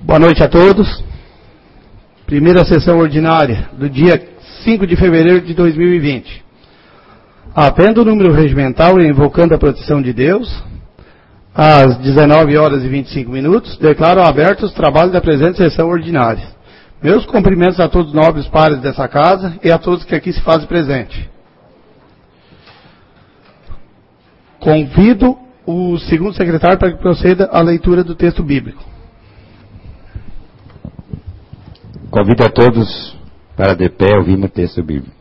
Boa noite a todos. Primeira sessão ordinária do dia 5 de fevereiro de 2020. Atendo o número regimental e invocando a proteção de Deus, às 19 horas e 25 minutos, declaro abertos os trabalhos da presente sessão ordinária. Meus cumprimentos a todos os nobres pares dessa casa e a todos que aqui se fazem presente. Convido o segundo secretário para que proceda à leitura do texto bíblico. Convido a todos para de pé ouvir o texto bíblico.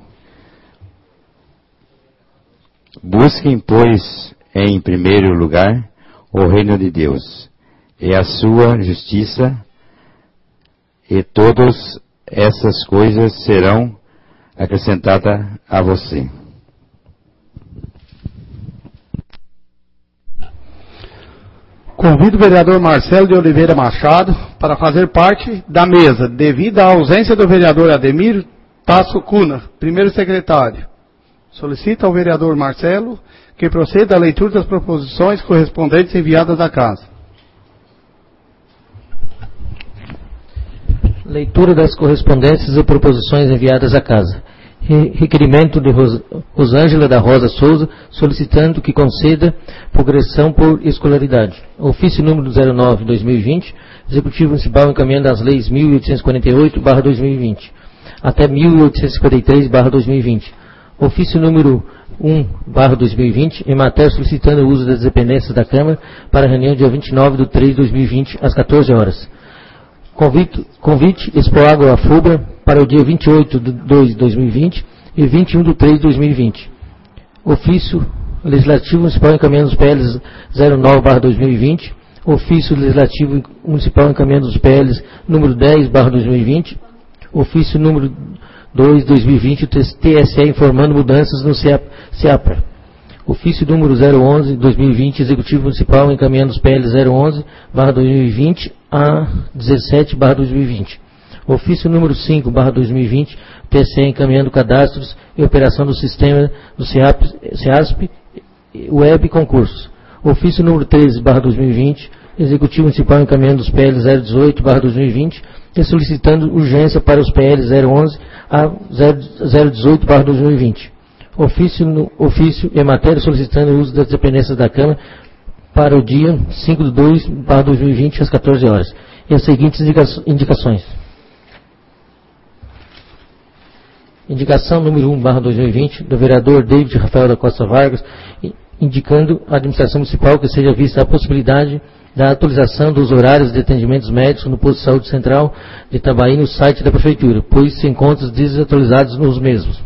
Busquem, pois, em primeiro lugar o reino de Deus e a sua justiça, e todas essas coisas serão acrescentadas a você. Convido o vereador Marcelo de Oliveira Machado para fazer parte da mesa, devido à ausência do vereador Ademir Tasso Cunha, primeiro secretário. Solicito ao vereador Marcelo que proceda à leitura das proposições correspondentes enviadas à casa. Leitura das correspondências e proposições enviadas à casa. Requerimento de Rosângela da Rosa Souza, solicitando que conceda progressão por escolaridade. Ofício número 09/2020, Executivo Municipal encaminhando as leis 1848/2020 até 1853/2020. Ofício número 1/2020, em matéria solicitando o uso das dependências da Câmara para a reunião dia 29/3/2020, às 14 horas. Convite Expoagro Afubra para o dia 28/2/2020 e 21/3/2020. Ofício Legislativo Municipal encaminhando os PLs 09/2020. Ofício Legislativo Municipal encaminhando os PLs número 10/2020. Ofício número 2/2020, o TSE informando mudanças no CEAPRA. Ofício número 011/2020, Executivo Municipal encaminhando os PL 011/2020 a 17/2020. Ofício número 5/2020, TSE encaminhando cadastros e operação do sistema do CEASP Web Concursos. Ofício número 13/2020, Executivo Municipal encaminhando os PL 018/2020 e solicitando urgência para os PL 011 a 018/2020. Ofício e matéria solicitando o uso das dependências da Câmara para o dia 5/2/2020 às 14 horas. E as seguintes indicações. Indicação número 1/2020 do vereador David Rafael da Costa Vargas, indicando à administração municipal que seja vista a possibilidade da atualização dos horários de atendimentos médicos no posto de saúde central de Itabaí no site da prefeitura, pois se encontram desatualizados nos mesmos.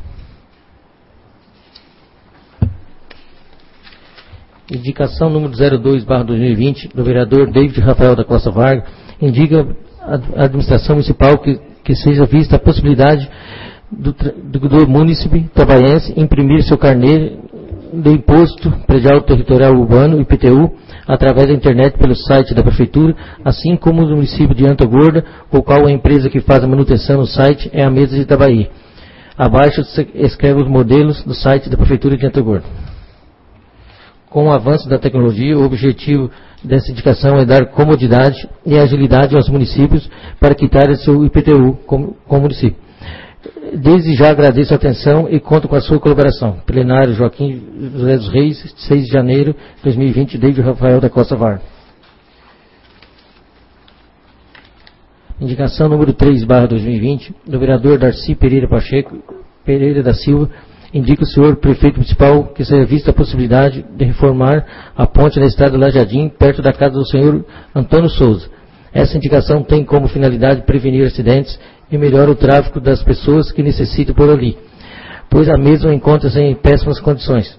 Indicação número 02/2020 do vereador David Rafael da Costa Vargas, indica à administração municipal que seja vista a possibilidade do munícipe itabaiense imprimir seu carnê de imposto predial territorial urbano, IPTU, através da internet pelo site da prefeitura, assim como do município de Anta Gorda, o qual a empresa que faz a manutenção no site é a Mesa de Itabaí. Abaixo escreve os modelos do site da prefeitura de Anta Gorda. Com o avanço da tecnologia, o objetivo dessa indicação é dar comodidade e agilidade aos municípios para quitarem seu IPTU como município. Desde já agradeço a atenção e conto com a sua colaboração. Plenário Joaquim José dos Reis, 6 de janeiro de 2020, David Rafael da Costa Vargas. Indicação número 3/2020 do vereador Darcy Pereira da Silva, indica o senhor prefeito municipal que seja vista a possibilidade de reformar a ponte na estrada Lajadim, perto da casa do senhor Antônio Souza. Essa indicação tem como finalidade prevenir acidentes e melhorar o tráfego das pessoas que necessitam por ali, pois a mesma encontra-se em péssimas condições.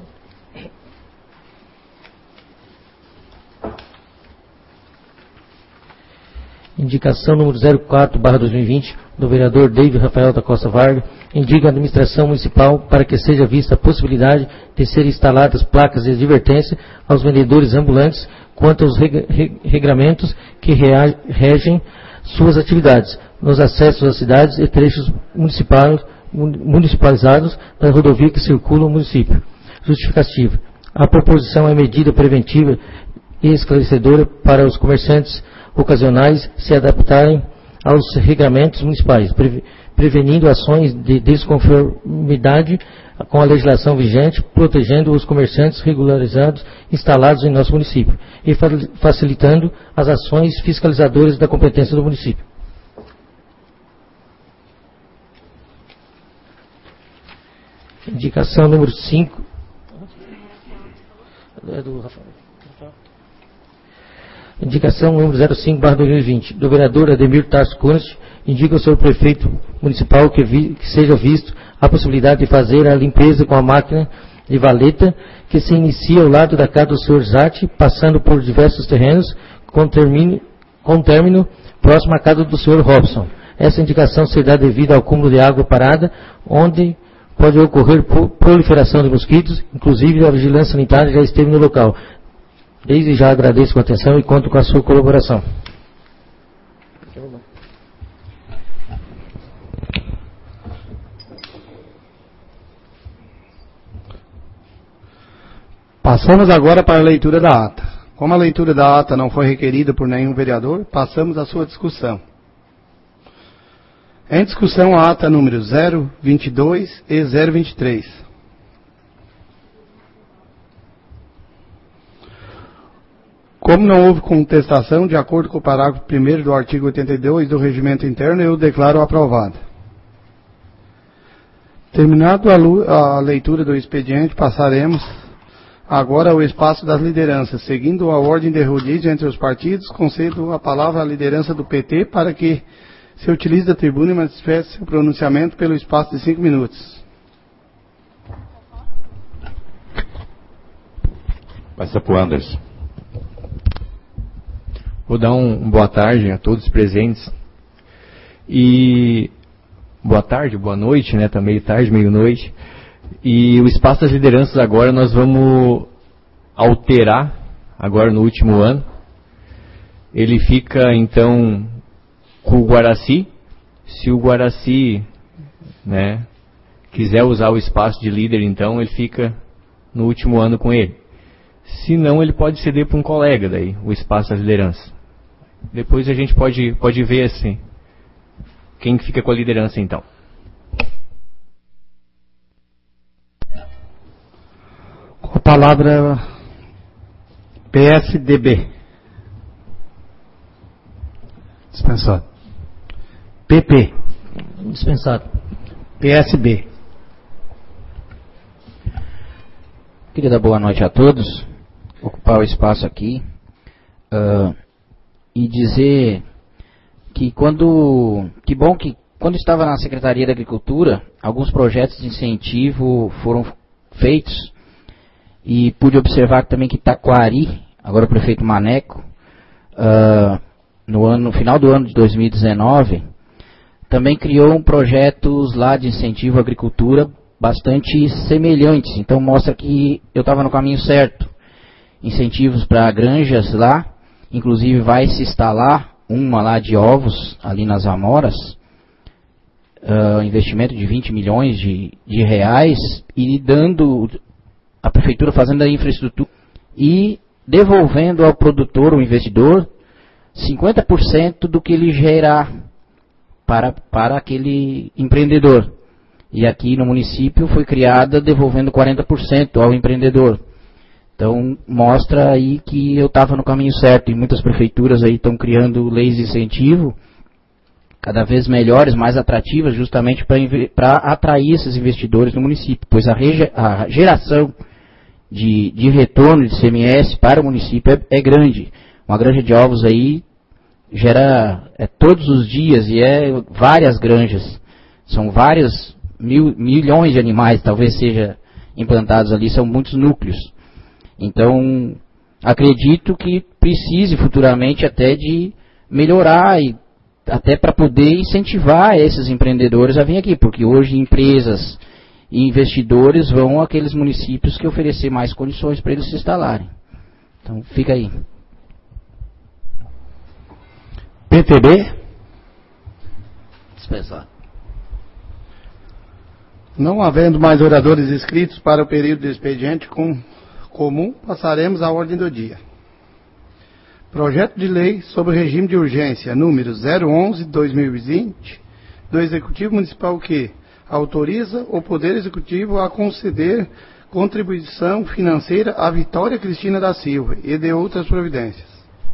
Indicação número 04/2020 do vereador David Rafael da Costa Vargas, indica a administração municipal para que seja vista a possibilidade de serem instaladas placas de advertência aos vendedores ambulantes quanto aos regramentos que regem suas atividades nos acessos às cidades e trechos municipalizados da rodovia que circula o município. Justificativa. A proposição é medida preventiva e esclarecedora para os comerciantes ocasionais se adaptarem aos regramentos municipais, prevenindo ações de desconformidade com a legislação vigente, protegendo os comerciantes regularizados instalados em nosso município e facilitando as ações fiscalizadoras da competência do município. Indicação número 5. Indicação número 05/2020, do vereador Ademir Tarso Kunst, indica ao senhor prefeito municipal que seja visto a possibilidade de fazer a limpeza com a máquina de valeta que se inicia ao lado da casa do senhor Zatti, passando por diversos terrenos, com término próximo à casa do senhor Robson. Essa indicação se dá devido ao acúmulo de água parada, onde pode ocorrer proliferação de mosquitos, inclusive a vigilância sanitária já esteve no local. Desde já agradeço a atenção e conto com a sua colaboração. Passamos agora para a leitura da ata. Como a leitura da ata não foi requerida por nenhum vereador, passamos à sua discussão. Em discussão a ata número 022 e 023. Como não houve contestação, de acordo com o parágrafo 1º do artigo 82 do Regimento Interno, eu declaro aprovada. Terminado a leitura do expediente, passaremos agora ao espaço das lideranças. Seguindo a ordem de rodízio entre os partidos, concedo a palavra à liderança do PT para que se utilize da tribuna e manifeste seu pronunciamento pelo espaço de 5 minutos. Passa para o Anderson. Vou dar uma boa tarde a todos os presentes. E boa tarde, boa noite, né? Tá meio tarde, meio noite. E o espaço das lideranças agora nós vamos alterar agora no último ano. Ele fica então com o Guaraci. Se o Guaraci, né, quiser usar o espaço de líder, então ele fica no último ano com ele. Se não, ele pode ceder para um colega daí, o espaço da liderança. Depois a gente pode ver assim, quem fica com a liderança então. Com a palavra PSDB. Dispensado. PP. Dispensado. PSB. Queria dar boa noite a todos, ocupar o espaço aqui e dizer que quando estava na Secretaria da Agricultura, alguns projetos de incentivo foram feitos e pude observar também que Taquari, agora o prefeito Maneco, no final do ano de 2019, também criou projetos lá de incentivo à agricultura bastante semelhantes, então mostra que eu estava no caminho certo. Incentivos para granjas lá, inclusive vai se instalar uma lá de ovos, ali nas Amoras, investimento de 20 milhões de reais, e dando a prefeitura fazendo a infraestrutura e devolvendo ao produtor, o investidor, 50% do que ele gerar para aquele empreendedor. E aqui no município foi criada devolvendo 40% ao empreendedor. Então mostra aí que eu estava no caminho certo, e muitas prefeituras aí estão criando leis de incentivo cada vez melhores, mais atrativas, justamente para atrair esses investidores no município, pois a geração de retorno de CMS para o município é grande. Uma granja de ovos aí gera todos os dias, e várias granjas, são vários milhões de animais, talvez seja implantados ali, são muitos núcleos. Então, acredito que precise futuramente até de melhorar, e até para poder incentivar esses empreendedores a vir aqui, porque hoje empresas e investidores vão àqueles municípios que oferecer mais condições para eles se instalarem. Então, fica aí. PTB. Dispensar. Não havendo mais oradores inscritos para o período de expediente comum, passaremos à ordem do dia. Projeto de Lei sobre o Regime de Urgência, número 011/2020, do Executivo Municipal que autoriza o Poder Executivo a conceder contribuição financeira à Vitória Cristina da Silva e de outras providências.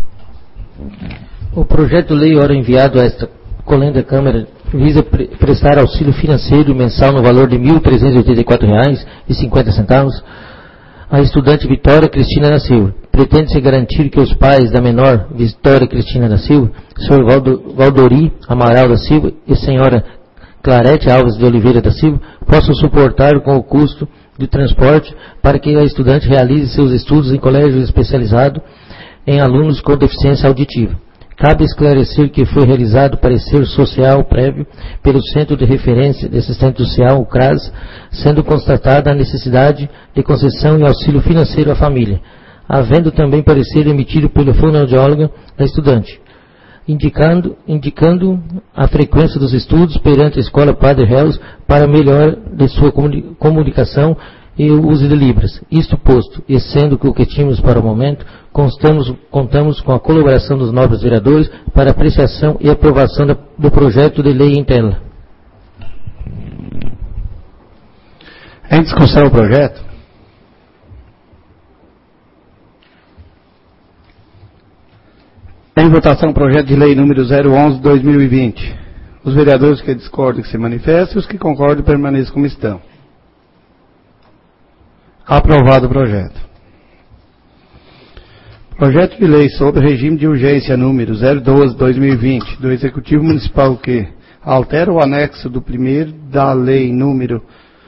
O projeto de lei, ora enviado a esta colenda Câmara, visa prestar auxílio financeiro mensal no valor de R$ 1.384,50 à estudante Vitória Cristina da Silva. Pretende-se garantir que os pais da menor Vitória Cristina da Silva, Sr. Valdori Amaral da Silva e Sra. Clarete Alves de Oliveira da Silva, possam suportar com o custo de transporte para que a estudante realize seus estudos em colégio especializado em alunos com deficiência auditiva. Cabe esclarecer que foi realizado parecer social prévio pelo Centro de Referência de Assistente Social, o CRAS, sendo constatada a necessidade de concessão e auxílio financeiro à família, havendo também parecer emitido pela fonoaudióloga da estudante, indicando a frequência dos estudos perante a Escola Padre Reus para melhor de sua comunicação e o uso de Libras. Isto posto, e sendo o que tínhamos para o momento, contamos com a colaboração dos nobres vereadores para apreciação e aprovação do projeto de lei em tela. Em discussão o projeto? Em votação o projeto de lei número 011/2020. Os vereadores que discordam que se manifestem, os que concordam permaneçam como estão. Aprovado o projeto. Projeto de lei sobre regime de urgência número 012/2020 do Executivo Municipal que altera o anexo do 1º da lei número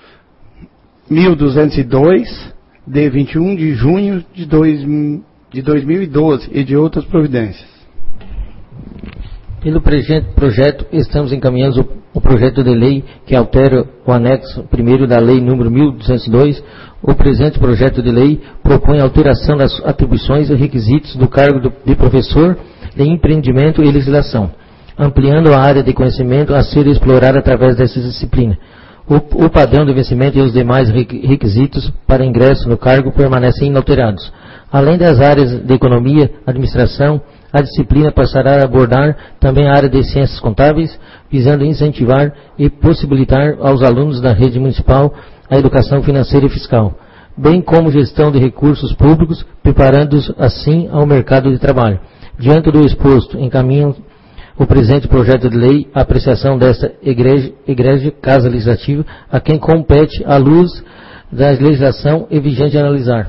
1202 de 21 de junho de 2012 e de outras providências. Pelo projeto, estamos encaminhando o projeto de lei que altera o anexo 1º da lei número 1202. O presente projeto de lei propõe a alteração das atribuições e requisitos do cargo de professor de empreendimento e legislação, ampliando a área de conhecimento a ser explorada através dessa disciplina. O padrão de vencimento e os demais requisitos para ingresso no cargo permanecem inalterados. Além das áreas de economia, administração, a disciplina passará a abordar também a área de ciências contábeis, visando incentivar e possibilitar aos alunos da rede municipal a educação financeira e fiscal, bem como gestão de recursos públicos, preparando-os assim ao mercado de trabalho. Diante do exposto, encaminham o presente projeto de lei à apreciação desta egrégia Casa Legislativa, a quem compete, à luz da legislação e vigente analisar.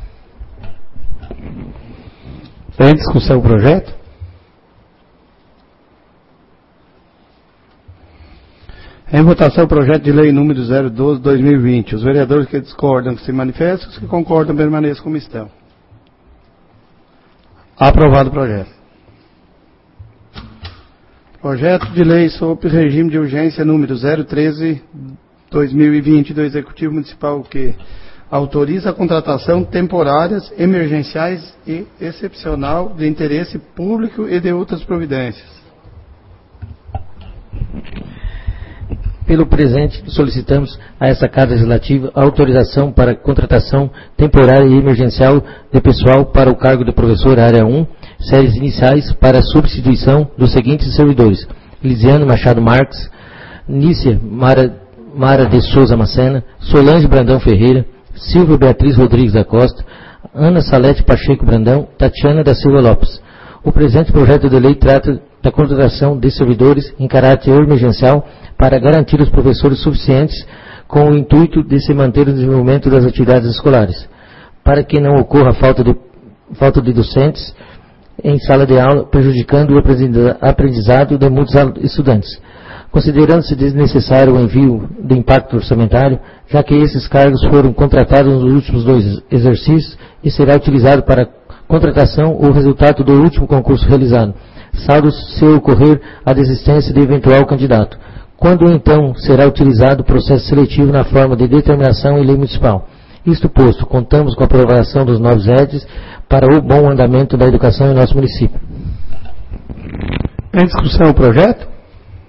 Em discussão o projeto? Em votação o projeto de lei número 012/2020. Os vereadores que discordam que se manifestem, os que concordam permaneçam como estão. Aprovado o projeto. Projeto de lei sobre regime de urgência número 013/2020 do Executivo Municipal que autoriza a contratação temporárias, emergenciais e excepcional de interesse público e de outras providências. Pelo presente, solicitamos a essa Casa Legislativa a autorização para contratação temporária e emergencial de pessoal para o cargo de professor área 1, séries iniciais, para a substituição dos seguintes servidores: Lisiane Machado Marques, Nícia Mara de Souza Macena, Solange Brandão Ferreira, Silvia Beatriz Rodrigues da Costa, Ana Salete Pacheco Brandão, Tatiana da Silva Lopes. O presente projeto de lei trata da contratação de servidores em caráter emergencial para garantir os professores suficientes com o intuito de se manter o desenvolvimento das atividades escolares, para que não ocorra falta de docentes em sala de aula, prejudicando o aprendizado de muitos estudantes. Considerando-se desnecessário o envio de impacto orçamentário, já que esses cargos foram contratados nos últimos 2 exercícios e será utilizado para contratação o resultado do último concurso realizado, salvo se ocorrer a desistência de eventual candidato, quando então será utilizado o processo seletivo na forma de determinação em lei municipal. Isto posto, contamos com a aprovação dos novos EDs para o bom andamento da educação em nosso município. Em discussão o projeto?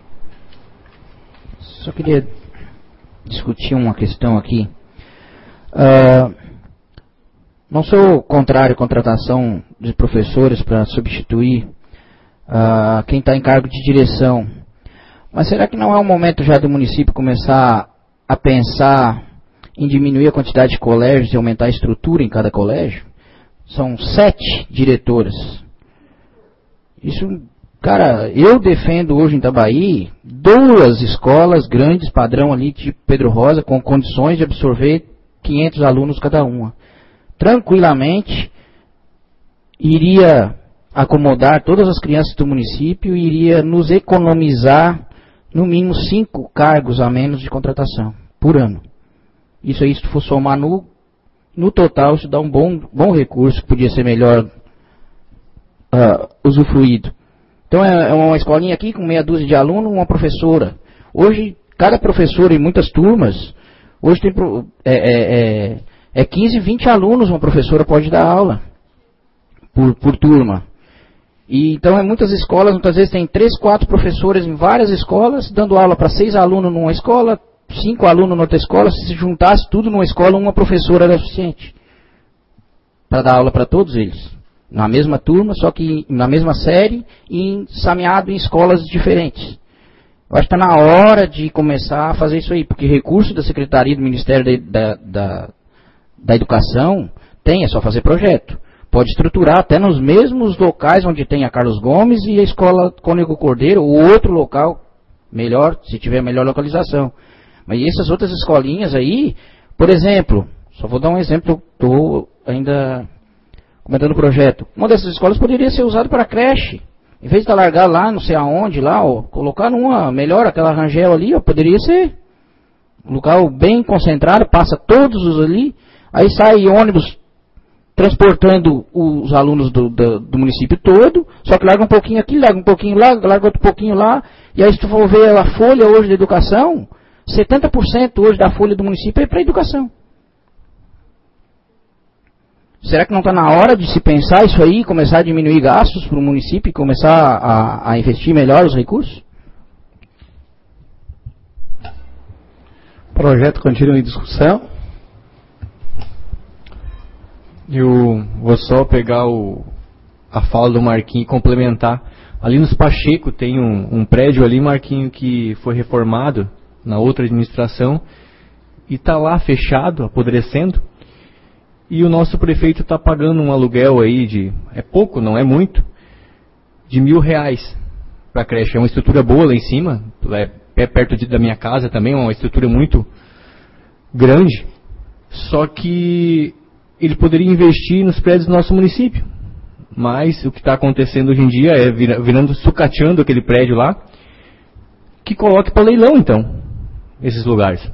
Só queria discutir uma questão aqui. não sou contrário à contratação de professores para substituir quem está em cargo de direção. Mas será que não é o momento já do município começar a pensar em diminuir a quantidade de colégios e aumentar a estrutura em cada colégio? São 7 diretoras. Isso, cara, eu defendo hoje em Itabaí 2 escolas grandes, padrão ali, tipo Pedro Rosa, com condições de absorver 500 alunos cada uma. Tranquilamente, iria acomodar todas as crianças do município e iria nos economizar no mínimo 5 cargos a menos de contratação por ano. Isso aí, se tu for somar no total, isso dá um bom recurso que podia ser melhor usufruído. Então é uma escolinha aqui com meia dúzia de alunos, uma professora. Hoje, cada professor em muitas turmas, hoje tem 15, 20 alunos uma professora pode dar aula por turma. E então, em muitas escolas, muitas vezes tem 3, 4 professores em várias escolas, dando aula para 6 alunos numa escola, 5 alunos na outra escola. Se juntasse tudo numa escola, uma professora era suficiente para dar aula para todos eles. Na mesma turma, só que na mesma série e ensameado em escolas diferentes. Eu acho que está na hora de começar a fazer isso aí, porque recurso da Secretaria do Ministério da Educação tem, é só fazer projeto. Pode estruturar até nos mesmos locais onde tem a Carlos Gomes e a Escola Cônego Cordeiro, ou outro local melhor, se tiver melhor localização. Mas essas outras escolinhas aí, por exemplo, só vou dar um exemplo, estou ainda comentando o projeto. Uma dessas escolas poderia ser usada para creche. Em vez de largar lá, não sei aonde, lá, ó, colocar numa melhor, aquela Rangel ali, ó, poderia ser um local bem concentrado, passa todos os ali, aí sai ônibus transportando os alunos do município todo, só que larga um pouquinho aqui, larga um pouquinho lá, larga outro pouquinho lá, e aí se tu for ver a folha hoje da educação, 70% hoje da folha do município é para a educação. Será que não está na hora de se pensar isso aí, começar a diminuir gastos para o município e começar a investir melhor os recursos? O projeto continua em discussão. Eu vou só pegar a fala do Marquinho e complementar. Ali nos Pacheco tem um prédio ali, Marquinho, que foi reformado na outra administração e está lá fechado, apodrecendo. E o nosso prefeito está pagando um aluguel aí é pouco, não é muito, de R$1.000 para a creche. É uma estrutura boa lá em cima, é perto da minha casa também, é uma estrutura muito grande. Só que ele poderia investir nos prédios do nosso município. Mas o que está acontecendo hoje em dia é virando, sucateando aquele prédio lá, que coloque para leilão, então, esses lugares.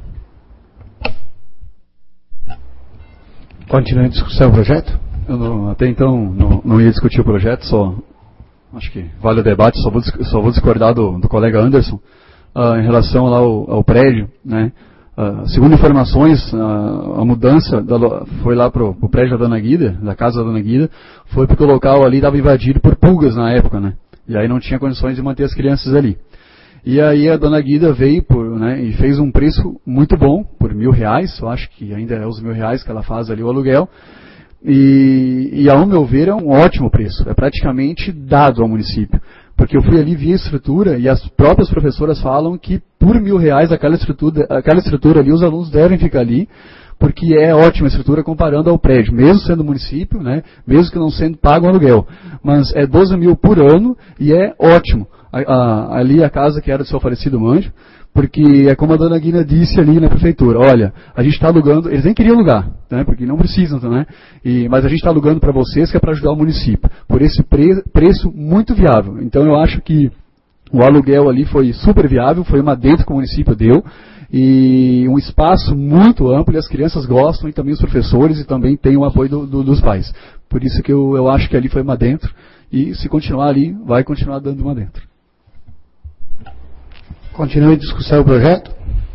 Continua em discussão o projeto? Eu até então não ia discutir o projeto, só acho que vale o debate, só vou discordar do colega Anderson em relação lá ao prédio, né? Segundo informações, a mudança foi lá para o prédio da Dona Guida, da casa da Dona Guida, foi porque o local ali estava invadido por pulgas na época, né? E aí não tinha condições de manter as crianças ali. E aí a Dona Guida veio e fez um preço muito bom, por R$1.000, eu acho que ainda é os R$1.000 que ela faz ali o aluguel, e ao meu ver é um ótimo preço, é praticamente dado ao município. Porque eu fui ali, vi a estrutura, e as próprias professoras falam que por R$1.000 aquela estrutura ali, os alunos devem ficar ali, porque é ótima a estrutura comparando ao prédio, mesmo sendo município, né, mesmo que não sendo pago um aluguel. Mas é 12 mil por ano e é ótimo. Ali a casa que era do seu falecido Manjo, porque é como a Dona Guina disse ali na prefeitura, olha, a gente está alugando, eles nem queriam alugar, né, porque não precisam, né, mas a gente está alugando para vocês que é para ajudar o município, por esse preço muito viável. Então eu acho que o aluguel ali foi super viável, foi uma dentro que o município deu, e um espaço muito amplo, e as crianças gostam, e também os professores, e também tem o apoio dos pais. Por isso que eu acho que ali foi uma dentro, e se continuar ali, vai continuar dando uma dentro. Continua em discussão o projeto?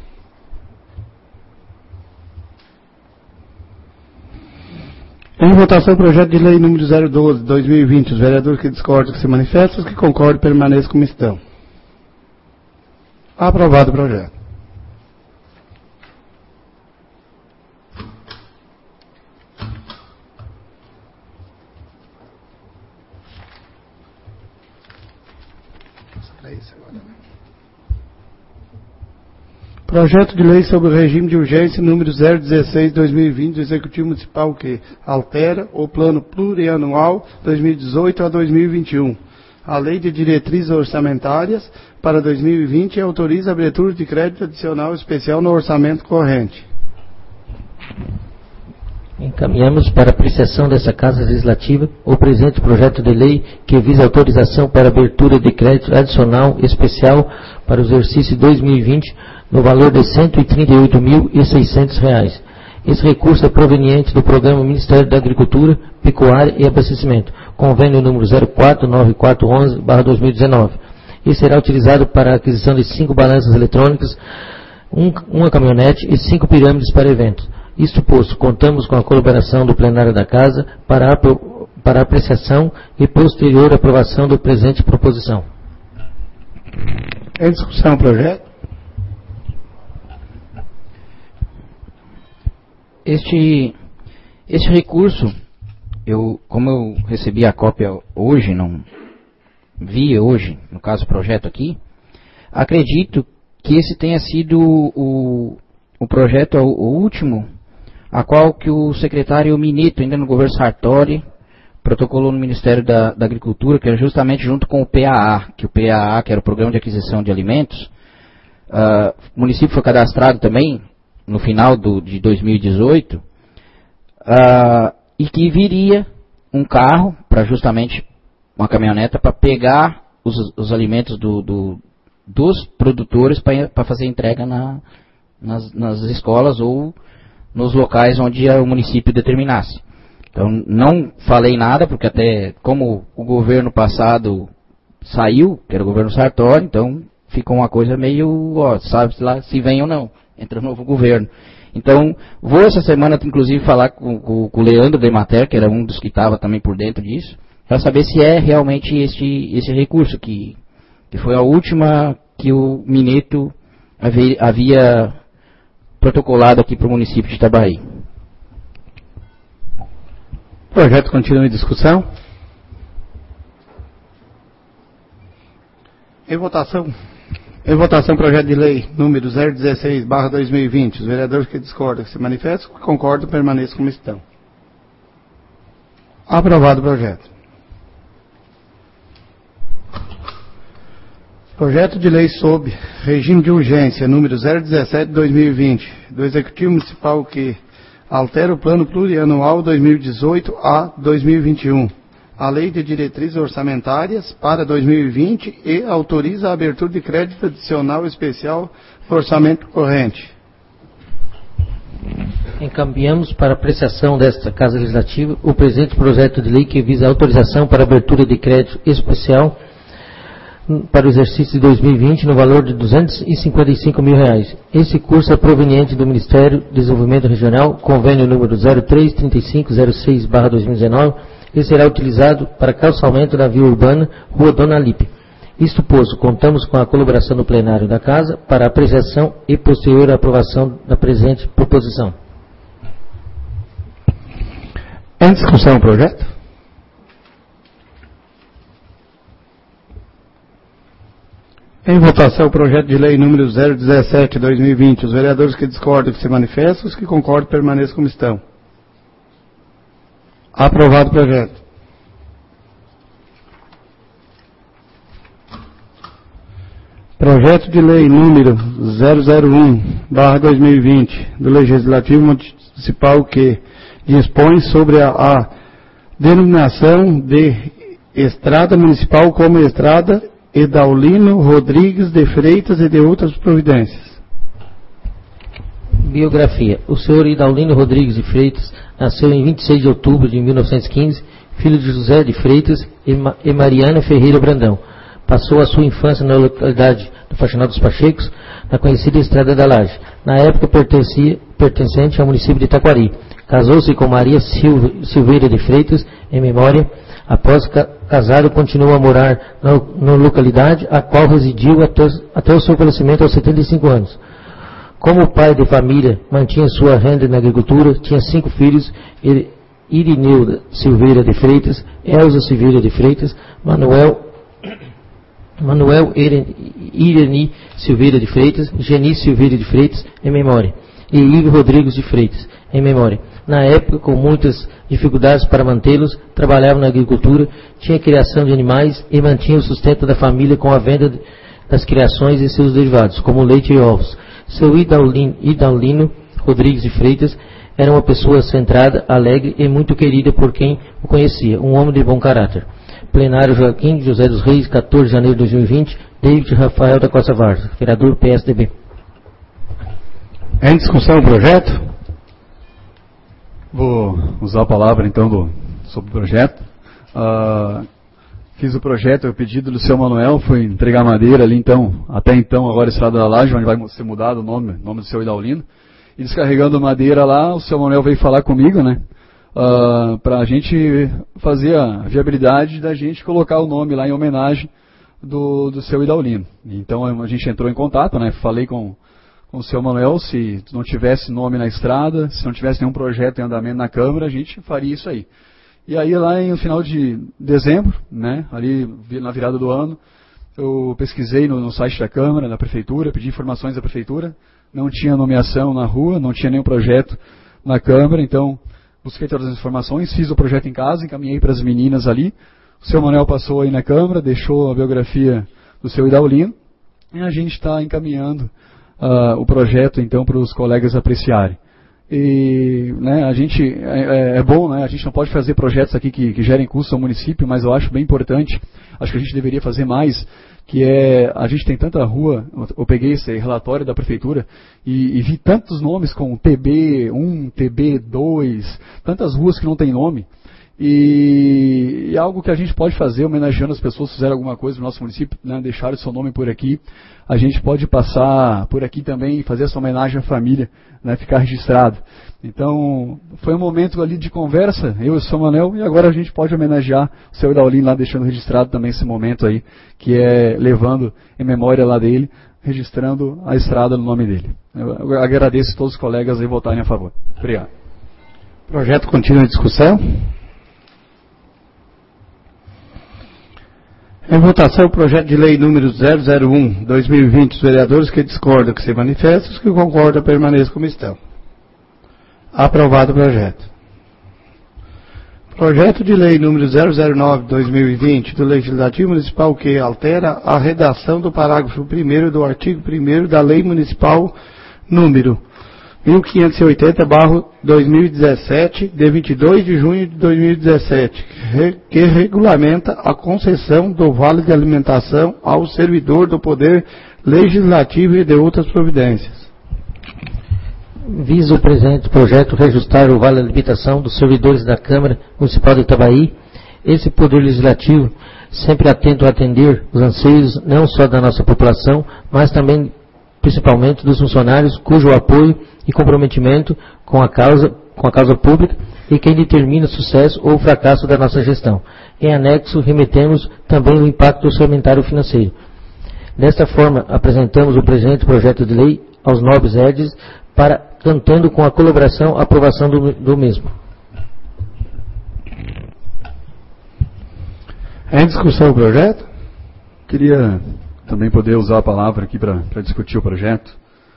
Em votação o projeto de lei número 012/2020. Os vereadores que discordam que se manifestam, os que concordam permaneçam como estão. Aprovado o projeto. Projeto de lei sobre o regime de urgência número 016/2020 do Executivo Municipal que altera o plano plurianual 2018 a 2021. A lei de diretrizes orçamentárias para 2020 e autoriza a abertura de crédito adicional especial no orçamento corrente. Encaminhamos para apreciação dessa Casa Legislativa o presente projeto de lei que visa autorização para abertura de crédito adicional especial para o exercício 2020 no valor de R$ 138.600. Esse recurso é proveniente do Programa Ministério da Agricultura, Pecuária e Abastecimento, convênio número 049411/2019, e será utilizado para a aquisição de 5 balanças eletrônicas, uma caminhonete e 5 pirâmides para eventos. Isto posto, contamos com a colaboração do plenário da Casa para a apreciação e posterior aprovação do presente proposição. Em discussão o projeto. Este recurso, como eu recebi a cópia hoje, não vi hoje, no caso o projeto aqui, acredito que esse tenha sido o projeto, o último, a qual que o secretário Minito, ainda no governo Sartori, protocolou no Ministério da Agricultura, que era justamente junto com o PAA, que era o Programa de Aquisição de Alimentos. O município foi cadastrado também no final de 2018, e que viria um carro, para justamente uma caminhoneta, para pegar os alimentos dos produtores para fazer entrega nas escolas ou nos locais onde o município determinasse. Então, não falei nada, porque até como o governo passado saiu, que era o governo Sartori, então ficou uma coisa meio, sabe lá se vem ou não, entra o novo governo. Então, vou essa semana, inclusive, falar com o Leandro da Emater, que era um dos que estava também por dentro disso, para saber se é realmente esse recurso, que foi a última que o Minito havia protocolado aqui para o município de Itabaí. O projeto continua em discussão. Em votação, projeto de lei número 016/2020. Os vereadores que discordam, que se manifestam, que concordam, permaneçam como estão. Aprovado o projeto. Projeto de lei sob regime de urgência número 017/2020 do Executivo Municipal que altera o plano plurianual 2018 a 2021. A lei de diretrizes orçamentárias para 2020 e autoriza a abertura de crédito adicional especial no orçamento corrente. Encaminhamos para apreciação desta Casa Legislativa o presente projeto de lei que visa a autorização para abertura de crédito especial para o exercício de 2020 no valor de R$ 255 mil. Esse curso é proveniente do Ministério do Desenvolvimento Regional, convênio número 033506/2019, e será utilizado para calçamento da via urbana Rua Dona Lipe. Isto posto, contamos com a colaboração do plenário da Casa para a apreciação e posterior aprovação da presente proposição. Em discussão o projeto? Em votação o projeto de lei número 017/2020. Os vereadores que discordam, que se manifestam, os que concordam, permaneçam como estão. Aprovado o projeto. Projeto de lei número 001/2020 do Legislativo Municipal que dispõe sobre a denominação de Estrada Municipal como Estrada Edaulino Rodrigues de Freitas e de outras providências. Biografia. O senhor Edaulino Rodrigues de Freitas nasceu em 26 de outubro de 1915, filho de José de Freitas e Mariana Ferreira Brandão. Passou a sua infância na localidade do Faxinal dos Pachecos, na conhecida Estrada da Laje, na época pertencente ao município de Itaquari. Casou-se com Maria Silveira de Freitas, em memória. Após casado, continuou a morar na localidade, a qual residiu até o seu falecimento aos 75 anos. Como pai de família, mantinha sua renda na agricultura, tinha 5 filhos, Irineu Silveira de Freitas, Elza Silveira de Freitas, Manuel Manuel Irani Silveira de Freitas, Geni Silveira de Freitas, em memória, e Ivo Rodrigues de Freitas, em memória. Na época, com muitas dificuldades para mantê-los, trabalhava na agricultura, tinha criação de animais e mantinha o sustento da família com a venda das criações e seus derivados, como leite e ovos. Seu Idalino Rodrigues de Freitas era uma pessoa centrada, alegre e muito querida por quem o conhecia, um homem de bom caráter. Plenário Joaquim José dos Reis, 14 de janeiro de 2020, David Rafael da Costa Vargas, vereador PSDB. Em discussão o projeto? Vou usar a palavra então sobre o projeto. Fiz o projeto, o pedido do seu Manuel foi entregar madeira ali então, até então agora Estrada da Laje, onde vai ser mudado o nome do seu Idalino. E descarregando madeira lá, o seu Manuel veio falar comigo, né? Para a gente fazer a viabilidade da gente colocar o nome lá em homenagem do seu Idalino. Então a gente entrou em contato, né? Falei com o seu Manuel, se não tivesse nome na estrada, se não tivesse nenhum projeto em andamento na Câmara, a gente faria isso aí. E aí lá no final de dezembro, né? Ali na virada do ano, eu pesquisei no site da Câmara, da Prefeitura, pedi informações da Prefeitura, não tinha nomeação na rua, não tinha nenhum projeto na Câmara, então busquei todas as informações, fiz o projeto em casa, encaminhei para as meninas ali. O seu Manuel passou aí na Câmara, deixou a biografia do seu Idalino, e a gente está encaminhando o projeto então para os colegas apreciarem. E né, a gente é bom, né, a gente não pode fazer projetos aqui que gerem custos ao município, mas eu acho bem importante, acho que a gente deveria fazer mais, que a gente tem tanta rua, eu peguei esse relatório da prefeitura e vi tantos nomes como TB1, TB2, tantas ruas que não tem nome, e algo que a gente pode fazer, homenageando as pessoas que fizeram alguma coisa no nosso município, né, deixaram o seu nome por aqui, a gente pode passar por aqui também e fazer essa homenagem à família, né, ficar registrado. Então, foi um momento ali de conversa, eu e o seu Manuel, e agora a gente pode homenagear o seu Idalino lá, deixando registrado também esse momento aí, que é levando em memória lá dele, registrando a estrada no nome dele. Eu agradeço a todos os colegas aí votarem a favor. Obrigado. O projeto continua em discussão. Em votação, o projeto de lei número 001/2020, os vereadores que discordam que se manifestem, os que concordam permaneçam como estão. Aprovado o projeto. Projeto de lei número 009/2020 do Legislativo Municipal que altera a redação do parágrafo 1º do artigo 1º da Lei Municipal número 1580/2017, de 22 de junho de 2017, que regulamenta a concessão do vale de alimentação ao servidor do Poder Legislativo e de outras providências. Visa o presente projeto reajustar o vale de alimentação dos servidores da Câmara Municipal de Itabaí. Esse Poder Legislativo, sempre atento a atender os anseios não só da nossa população, mas também principalmente dos funcionários cujo apoio e comprometimento com a causa pública e quem determina o sucesso ou o fracasso da nossa gestão. Em anexo, remetemos também o impacto orçamentário financeiro. Desta forma, apresentamos o presente projeto de lei aos nobres edis contando com a colaboração e aprovação do mesmo. Em discussão o projeto? Queria também poder usar a palavra aqui para discutir o projeto.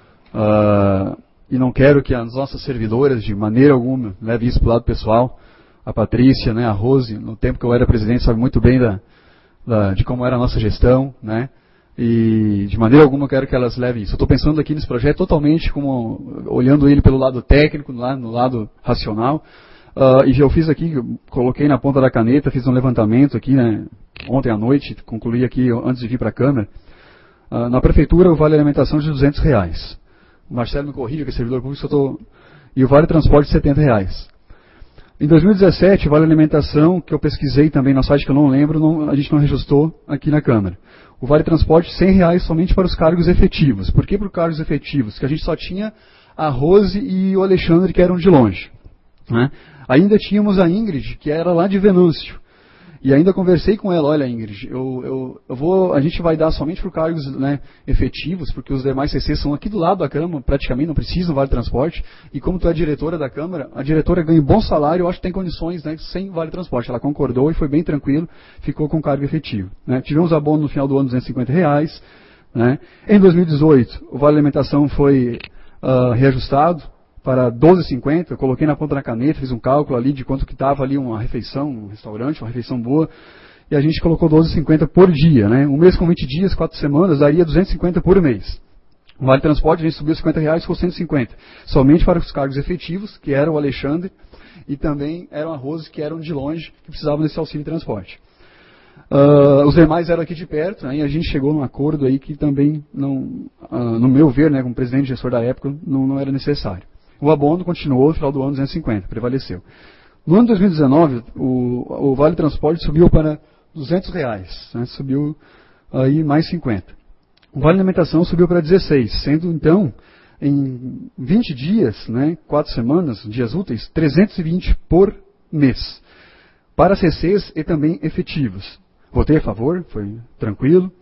E não quero que as nossas servidoras, de maneira alguma, levem isso para o lado pessoal. A Patrícia, né, a Rose, no tempo que eu era presidente, sabe muito bem de como era a nossa gestão, né? E de maneira alguma eu quero que elas levem isso. Eu estou pensando aqui nesse projeto totalmente como olhando ele pelo lado técnico, no lado racional. E eu fiz aqui, coloquei na ponta da caneta, fiz um levantamento aqui, né, ontem à noite, concluí aqui antes de vir para a Câmara. Na Prefeitura o vale alimentação de R$200. O Marcelo me corrige, que é servidor público, e o vale transporte de R$70. Em 2017, o vale alimentação, que eu pesquisei também no site que eu não lembro, a gente não reajustou aqui na Câmara. O vale transporte R$100 somente para os cargos efetivos. Por que para os cargos efetivos? Porque a gente só tinha a Rose e o Alexandre, que eram de longe, né? Ainda tínhamos a Ingrid, que era lá de Venâncio. E ainda conversei com ela, olha Ingrid, a gente vai dar somente por cargos, né, efetivos, porque os demais CCs são aqui do lado da Câmara, praticamente não precisam vale transporte, e como tu é a diretora da Câmara, a diretora ganha um bom salário, eu acho que tem condições, né, sem vale transporte. Ela concordou e foi bem tranquilo, ficou com cargo efetivo. Né. Tivemos abono no final do ano de R$250. Né. Em 2018, o vale alimentação foi reajustado para R$12,50, eu coloquei na ponta da caneta, fiz um cálculo ali de quanto que estava ali uma refeição, um restaurante, uma refeição boa, e a gente colocou R$12,50 por dia, né? Um mês com 20 dias, 4 semanas, daria R$250 por mês. O vale transporte a gente subiu R$50, ficou R$150, somente para os cargos efetivos, que eram o Alexandre, e também eram a Rose, que eram de longe, que precisavam desse auxílio de transporte. Os demais eram aqui de perto, né, e a gente chegou num acordo aí que também, não, no meu ver, né, como presidente e gestor da época, não era necessário. O abono continuou no final do ano 250, prevaleceu. No ano de 2019, o Vale Transporte subiu para R$200, né, subiu aí mais 50. O Vale Alimentação subiu para 16, sendo então, em 20 dias, né, 4 semanas, dias úteis, 320 por mês. Para CCs e também efetivos. Votei a favor, foi tranquilo.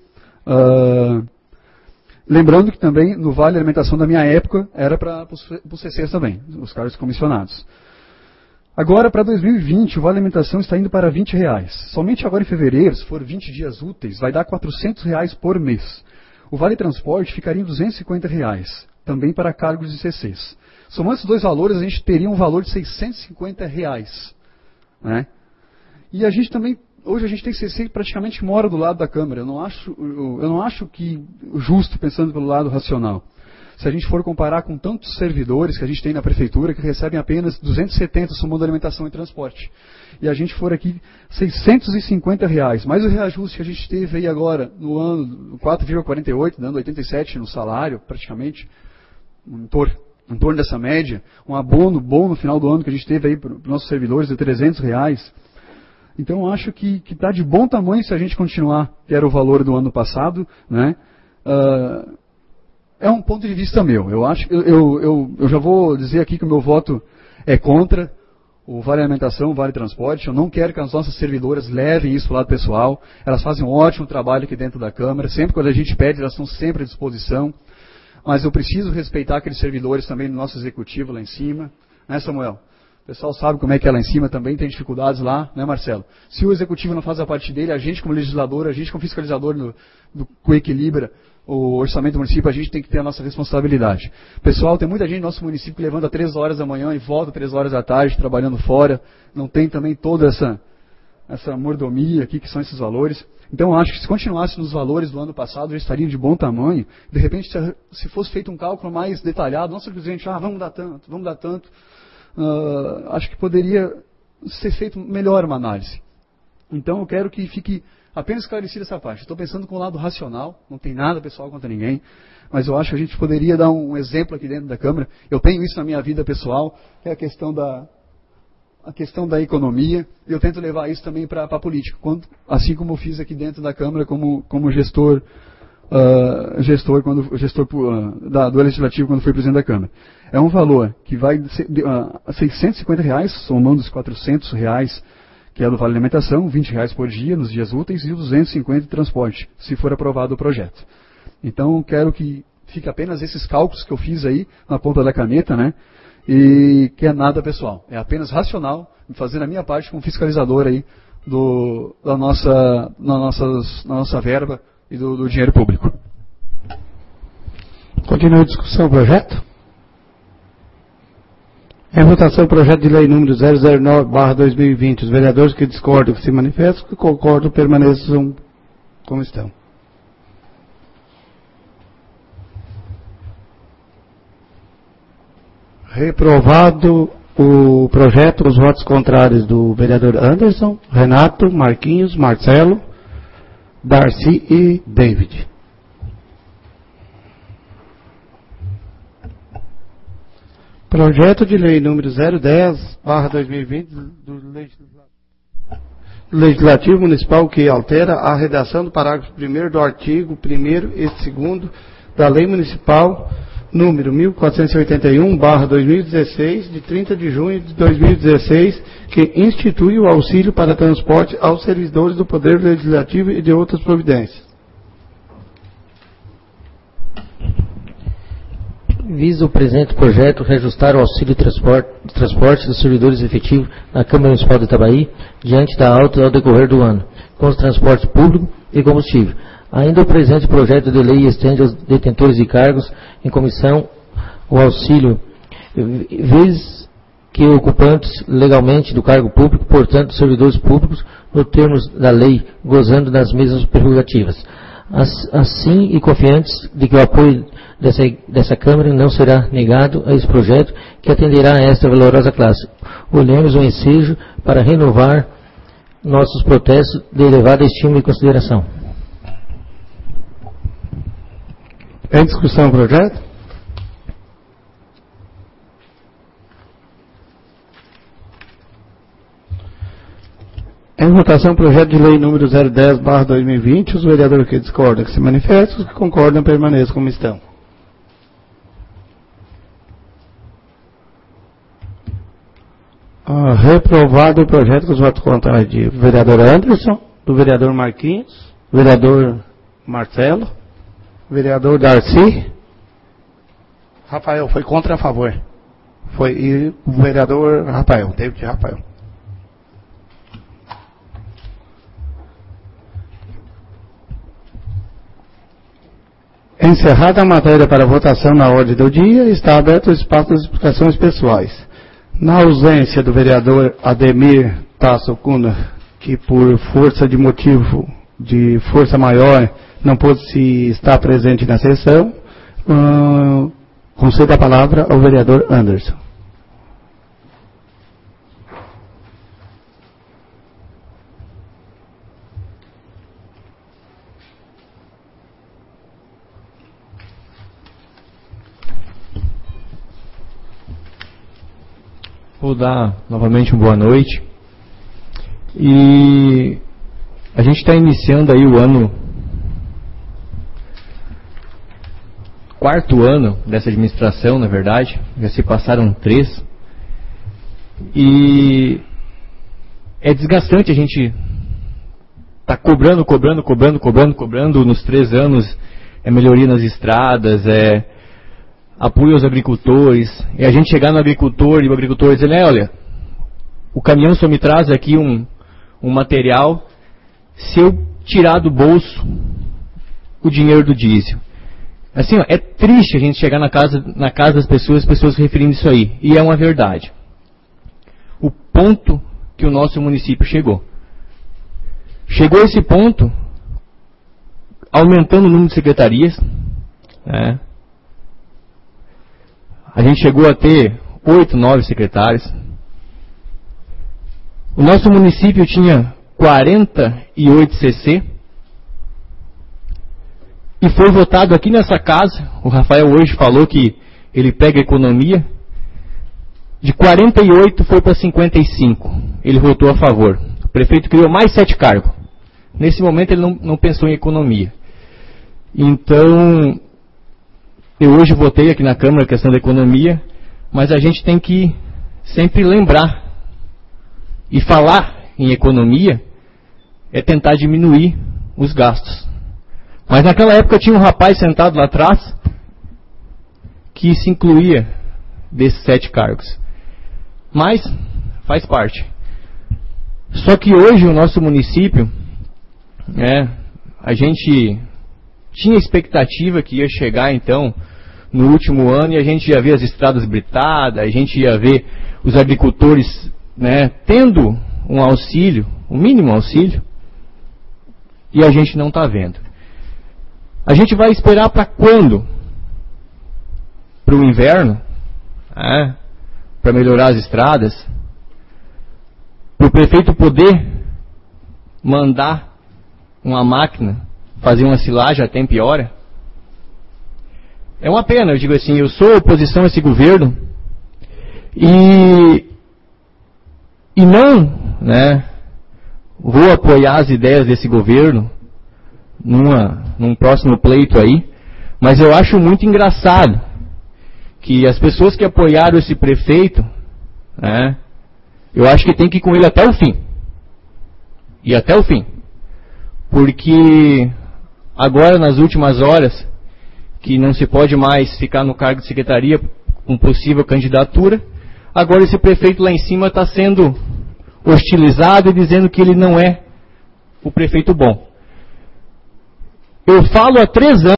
Lembrando que também no Vale Alimentação da minha época era para os CCs também, os cargos comissionados. Agora, para 2020, o Vale Alimentação está indo para R$20. Somente agora em fevereiro, se for 20 dias úteis, vai dar R$400 por mês. O Vale Transporte ficaria em R$250, também para cargos de CCs. Somando esses dois valores, a gente teria um valor de R$650. Né? E a gente também... Hoje a gente tem CC que praticamente mora do lado da Câmara. Eu não acho que justo, pensando pelo lado racional. Se a gente for comparar com tantos servidores que a gente tem na Prefeitura, que recebem apenas R$270 somando alimentação e transporte. E a gente for aqui R$650. Mais o reajuste que a gente teve aí agora, no ano 4,48, dando 87 no salário, praticamente, em torno dessa média. Um abono bom no final do ano que a gente teve aí para os nossos servidores de R$300. Então, eu acho que está de bom tamanho se a gente continuar, que era o valor do ano passado, né? É um ponto de vista meu. Eu já vou dizer aqui que o meu voto é contra o Vale Alimentação, o Vale Transporte. Eu não quero que as nossas servidoras levem isso para o lado pessoal. Elas fazem um ótimo trabalho aqui dentro da Câmara. Sempre quando a gente pede, elas estão sempre à disposição. Mas eu preciso respeitar aqueles servidores também do nosso executivo lá em cima. Né, Samuel? O pessoal sabe como é que é lá em cima também, tem dificuldades lá, né, Marcelo? Se o executivo não faz a parte dele, a gente como legislador, a gente como fiscalizador do Coequilibra o orçamento do município, a gente tem que ter a nossa responsabilidade. Pessoal, tem muita gente no nosso município que levanta 3 horas da manhã e volta 3 horas da tarde, trabalhando fora, não tem também toda essa mordomia aqui, que são esses valores. Então, eu acho que se continuasse nos valores do ano passado, já estaria de bom tamanho. De repente, se fosse feito um cálculo mais detalhado, não simplesmente, vamos dar tanto, acho que poderia ser feito melhor uma análise. Então eu quero que fique apenas esclarecida essa parte. Estou pensando com o lado racional, não tem nada pessoal contra ninguém, mas eu acho que a gente poderia dar um exemplo aqui dentro da Câmara. Eu tenho isso na minha vida pessoal, que é a questão da economia, e eu tento levar isso também para a política, assim como eu fiz aqui dentro da Câmara como gestor do Legislativo quando fui presidente da Câmara. É um valor que vai a R$650, somando os R$400, que é do Vale Alimentação, R$20 por dia nos dias úteis e os R$250 de transporte, se for aprovado o projeto. Então, quero que fique apenas esses cálculos que eu fiz aí na ponta da caneta, né? E que é nada pessoal, é apenas racional, fazendo a minha parte como fiscalizador aí da nossa verba e do dinheiro público. Continua a discussão do projeto. Em votação, o projeto de lei número 009/2020. Os vereadores que discordam, que se manifestam, que concordam, permaneçam como estão. Reprovado o projeto, os votos contrários do vereador Anderson, Renato, Marquinhos, Marcelo, Darcy e David. Projeto de lei número 010/2020 do Legislativo Municipal, que altera a redação do parágrafo 1º do artigo 1º e 2º da Lei Municipal número 1481/2016, de 30 de junho de 2016, que institui o auxílio para transporte aos servidores do Poder Legislativo e de outras providências. Visa o presente projeto reajustar o auxílio de transporte dos servidores efetivos na Câmara Municipal de Itabaí, diante da alta ao decorrer do ano, com os transportes público e combustível. Ainda o presente projeto de lei estende aos detentores de cargos em comissão o auxílio, vez que ocupantes legalmente do cargo público, portanto, servidores públicos, nos termos da lei, gozando das mesmas prerrogativas. Assim, e confiantes de que o apoio dessa Câmara não será negado a esse projeto, que atenderá a esta valorosa classe. Olhemos o ensejo para renovar nossos protestos de elevada estima e consideração. Em discussão o projeto? Em votação, projeto de lei número 010/2020, os vereadores que discordam que se manifestem, os que concordam permaneçam como estão. Reprovado o projeto com os votos contrários de vereador Anderson, do vereador Marquinhos, vereador Marcelo, vereador Darcy. Rafael, foi contra a favor. E o vereador Rafael, David Rafael. Encerrada a matéria para votação na ordem do dia, está aberto o espaço das explicações pessoais. Na ausência do vereador Ademir Tasso Cunha, que por força de motivo de força maior não pôde estar presente na sessão, concedo a palavra ao vereador Anderson. Vou dar novamente uma boa noite. E a gente está iniciando aí o quarto ano dessa administração, na verdade. Já se passaram 3. E é desgastante a gente tá cobrando nos 3 anos. É melhoria nas estradas, apoio aos agricultores, e a gente chegar no agricultor e o agricultor dizer, olha, o caminhão só me traz aqui um material se eu tirar do bolso o dinheiro do diesel. Assim, é triste a gente chegar na casa das pessoas, as pessoas se referindo isso aí, e é uma verdade. O ponto que o nosso município chegou a esse ponto, aumentando o número de secretarias, né? A gente chegou a ter 8, 9 secretários. O nosso município tinha 48 CC. E foi votado aqui nessa casa, o Rafael hoje falou que ele pega economia, de 48 foi para 55. Ele votou a favor. O prefeito criou mais 7 cargos. Nesse momento ele não pensou em economia. Então, eu hoje votei aqui na Câmara a questão da economia, mas a gente tem que sempre lembrar. E falar em economia é tentar diminuir os gastos. Mas naquela época tinha um rapaz sentado lá atrás que se incluía desses 7 cargos. Mas faz parte. Só que hoje o nosso município, a gente tinha expectativa que ia chegar então no último ano e a gente ia ver as estradas britadas, a gente ia ver os agricultores tendo um auxílio, um mínimo auxílio, e a gente não está vendo. A gente vai esperar para quando? Para o inverno? Para melhorar as estradas? Para o prefeito poder mandar uma máquina fazer uma silagem a tempo e hora? É uma pena, eu digo assim, eu sou oposição a esse governo e não, vou apoiar as ideias desse governo num próximo pleito aí, mas eu acho muito engraçado que as pessoas que apoiaram esse prefeito, né, eu acho que tem que ir com ele até o fim. E até o fim. Porque agora, nas últimas horas, que não se pode mais ficar no cargo de secretaria com possível candidatura, agora esse prefeito lá em cima está sendo hostilizado e dizendo que ele não é o prefeito bom. Eu falo há 3 anos